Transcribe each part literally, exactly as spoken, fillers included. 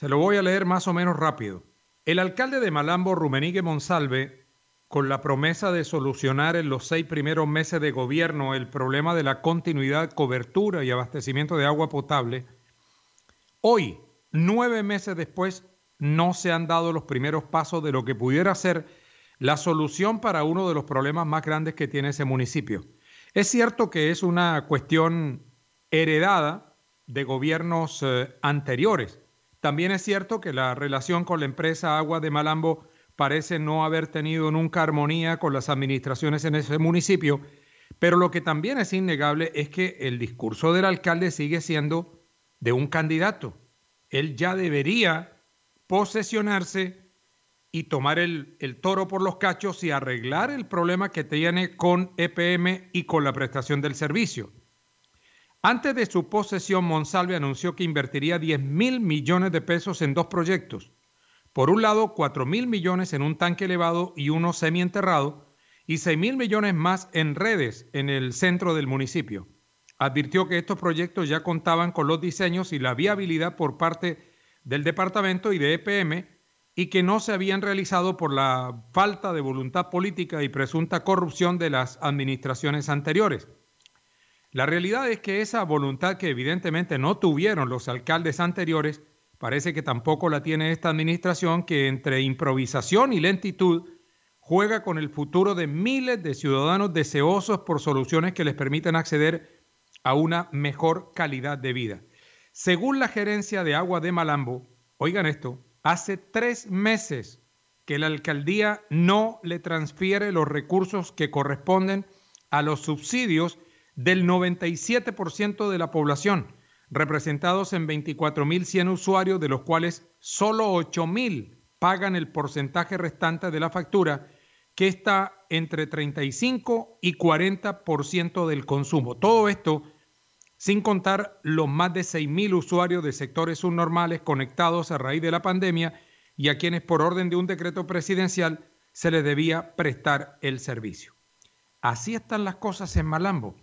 Se lo voy a leer más o menos rápido. El alcalde de Malambo, Rumenigue Monsalve, con la promesa de solucionar en los seis primeros meses de gobierno el problema de la continuidad, cobertura y abastecimiento de agua potable, hoy, nueve meses después, no se han dado los primeros pasos de lo que pudiera ser la solución para uno de los problemas más grandes que tiene ese municipio. Es cierto que es una cuestión heredada de gobiernos eh, anteriores. También es cierto que la relación con la empresa Agua de Malambo parece no haber tenido nunca armonía con las administraciones en ese municipio, pero lo que también es innegable es que el discurso del alcalde sigue siendo de un candidato. Él ya debería posesionarse y tomar el, el toro por los cachos y arreglar el problema que tiene con E P M y con la prestación del servicio. Antes de su posesión, Monsalve anunció que invertiría diez mil millones de pesos en dos proyectos. Por un lado, cuatro mil millones en un tanque elevado y uno semienterrado, y seis mil millones más en redes en el centro del municipio. Advirtió que estos proyectos ya contaban con los diseños y la viabilidad por parte del departamento y de E P M y que no se habían realizado por la falta de voluntad política y presunta corrupción de las administraciones anteriores. La realidad es que esa voluntad que evidentemente no tuvieron los alcaldes anteriores, parece que tampoco la tiene esta administración, que entre improvisación y lentitud juega con el futuro de miles de ciudadanos deseosos por soluciones que les permitan acceder a una mejor calidad de vida. Según la gerencia de Agua de Malambo, oigan esto, hace tres meses que la alcaldía no le transfiere los recursos que corresponden a los subsidios del noventa y siete por ciento de la población, representados en veinticuatro mil cien usuarios, de los cuales solo ocho mil pagan el porcentaje restante de la factura, que está entre treinta y cinco y cuarenta por ciento del consumo. Todo esto sin contar los más de seis mil usuarios de sectores subnormales conectados a raíz de la pandemia y a quienes por orden de un decreto presidencial se les debía prestar el servicio. Así están las cosas en Malambo.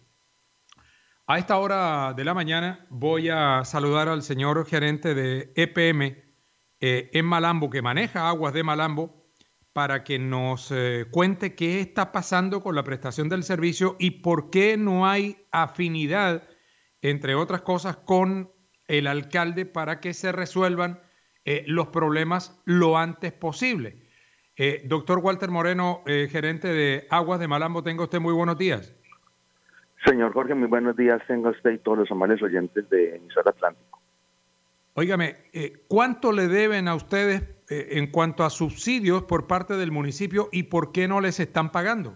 A esta hora de la mañana voy a saludar al señor gerente de E P M eh, en Malambo, que maneja Aguas de Malambo, para que nos eh, cuente qué está pasando con la prestación del servicio y por qué no hay afinidad, entre otras cosas, con el alcalde para que se resuelvan eh, los problemas lo antes posible. Eh, doctor Walter Moreno, eh, gerente de Aguas de Malambo, tenga usted muy buenos días. Señor Jorge, muy buenos días, tenga usted y todos los amables oyentes de Emisora Atlántico. Óigame, eh, ¿cuánto le deben a ustedes eh, en cuanto a subsidios por parte del municipio y por qué no les están pagando?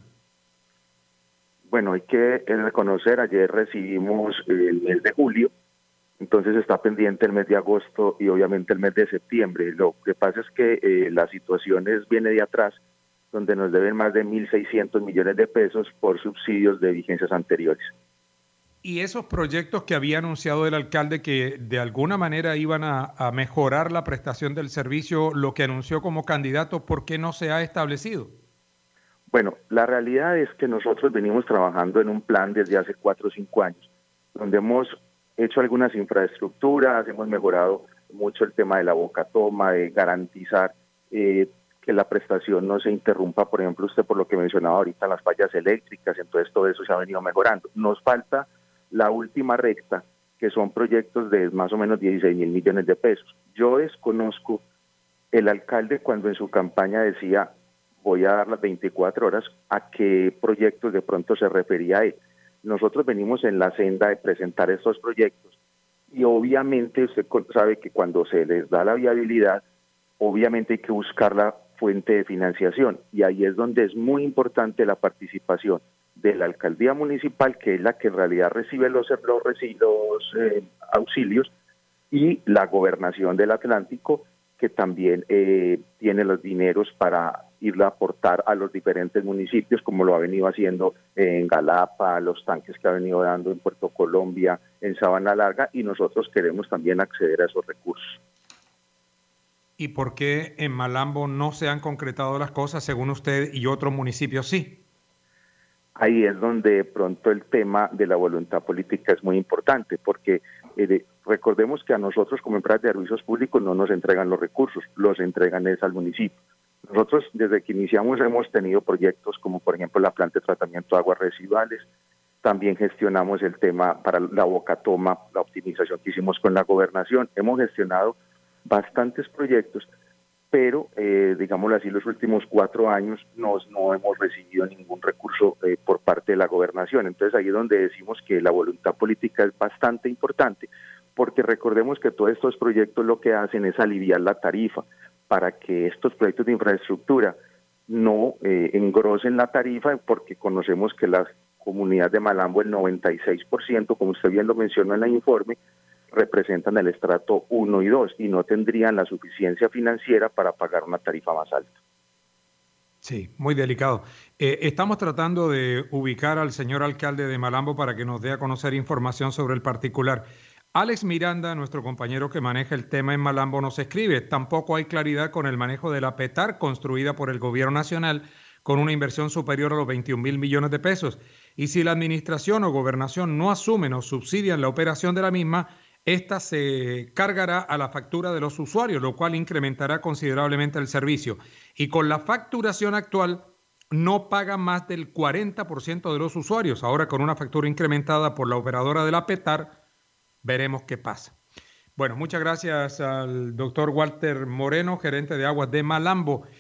Bueno, hay que reconocer, ayer recibimos el mes de julio, entonces está pendiente el mes de agosto y obviamente el mes de septiembre. Lo que pasa es que eh, la situación es, viene de atrás, donde nos deben más de mil seiscientos millones de pesos por subsidios de vigencias anteriores. Y esos proyectos que había anunciado el alcalde que de alguna manera iban a, a mejorar la prestación del servicio, lo que anunció como candidato, ¿por qué no se ha establecido? Bueno, la realidad es que nosotros venimos trabajando en un plan desde hace cuatro o cinco años, donde hemos hecho algunas infraestructuras, hemos mejorado mucho el tema de la bocatoma, de garantizar eh, que la prestación no se interrumpa, por ejemplo, usted por lo que mencionaba ahorita, las fallas eléctricas, entonces todo eso se ha venido mejorando. Nos falta la última recta, que son proyectos de más o menos dieciséis mil millones de pesos. Yo desconozco el alcalde cuando en su campaña decía, voy a dar las veinticuatro horas, a qué proyectos de pronto se refería a él. Nosotros venimos en la senda de presentar estos proyectos y obviamente usted sabe que cuando se les da la viabilidad, obviamente hay que buscar la fuente de financiación y ahí es donde es muy importante la participación de la alcaldía municipal, que es la que en realidad recibe los, los, los eh, auxilios, y la gobernación del Atlántico, que también eh, tiene los dineros para irle a aportar a los diferentes municipios, como lo ha venido haciendo en Galapa, los tanques que ha venido dando en Puerto Colombia, en Sabana Larga, y nosotros queremos también acceder a esos recursos. ¿Y por qué en Malambo no se han concretado las cosas según usted y otros municipios sí? Ahí es donde de pronto el tema de la voluntad política es muy importante, porque eh, recordemos que a nosotros como empresas de servicios públicos no nos entregan los recursos, los entregan es al municipio. Nosotros desde que iniciamos hemos tenido proyectos como por ejemplo la planta de tratamiento de aguas residuales, también gestionamos el tema para la Bocatoma, la optimización que hicimos con la gobernación, hemos gestionado bastantes proyectos, pero eh, digámoslo así, los últimos cuatro años nos, no hemos recibido ningún recurso eh, por parte de la gobernación. Entonces ahí es donde decimos que la voluntad política es bastante importante, porque recordemos que todos estos proyectos lo que hacen es aliviar la tarifa para que estos proyectos de infraestructura no eh, engrosen la tarifa, porque conocemos que las comunidades de Malambo, el noventa y seis por ciento, como usted bien lo mencionó en el informe, representan el estrato uno y dos y no tendrían la suficiencia financiera para pagar una tarifa más alta. Sí, muy delicado. Eh, estamos tratando de ubicar al señor alcalde de Malambo para que nos dé a conocer información sobre el particular. Alex Miranda, nuestro compañero que maneja el tema en Malambo, nos escribe: tampoco hay claridad con el manejo de la PETAR construida por el gobierno nacional con una inversión superior a los veintiún mil millones de pesos. Y si la administración o gobernación no asumen o subsidian la operación de la misma, esta se cargará a la factura de los usuarios, lo cual incrementará considerablemente el servicio. Y con la facturación actual no paga más del cuarenta por ciento de los usuarios. Ahora con una factura incrementada por la operadora de la PETAR, veremos qué pasa. Bueno, muchas gracias al doctor Walter Moreno, gerente de aguas de Malambo.